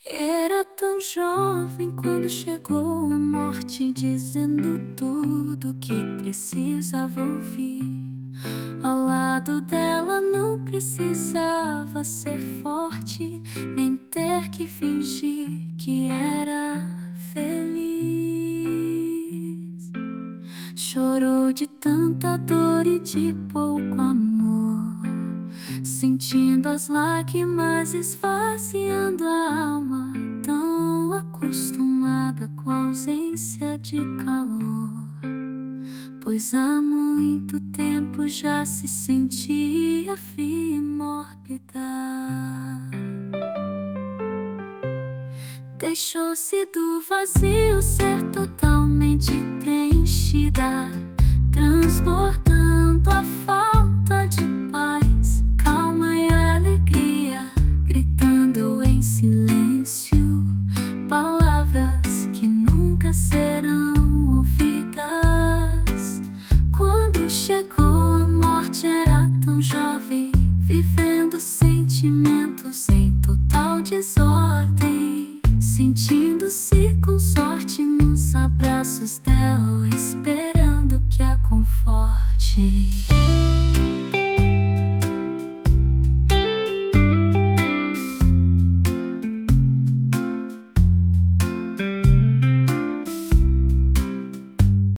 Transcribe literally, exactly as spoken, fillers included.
Era tão jovem quando chegou a morte, dizendo tudo que precisava ouvir. Ao lado dela não precisava ser forte, nem ter que fingir que era feliz. Chorou de tanta dor e de pouco amor, sentindo as lágrimas esvaziando a alma, tão acostumada com a ausência de calor, pois há muito tempo já se sentia fria e mórbida. Deixou-se do vazio ser totalmente preenchida, transbordando a falta de paz, calma e alegria, gritando em silêncio palavras que nunca serão ouvidas. Quando chegou a morte era tão jovem, vivendo sentimentos em total desordem, sentindo-se com sorte nos abraços dela, esperando que a conforte.